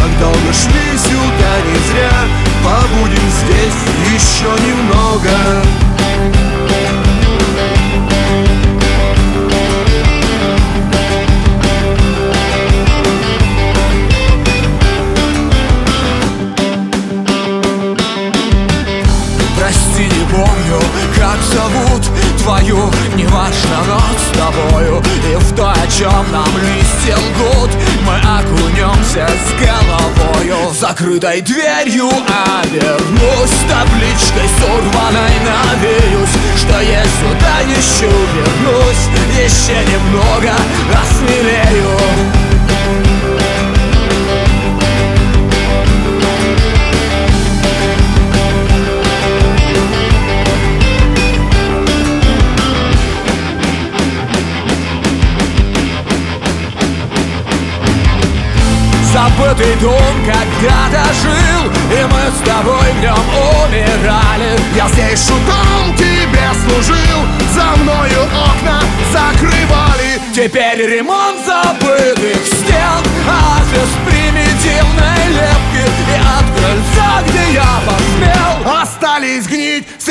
Так долго шли сюда не зря, побудем здесь еще немного. Прости, не помню, как зовут твою, неважно, но с тобою. И в то, о чем нам листья лгут, мы окунемся с головою. Закрытой дверью обернусь, табличкой сорванной навеюсь, что я сюда еще вернусь, еще немного осмелею. Забытый дом когда-то жил, и мы с тобой в нем умирали. Я здесь шутом тебе служил, за мною окна закрывали. Теперь ремонт забытых стен, адрес примитивной лепки, и от крыльца, где я посмел, остались гнить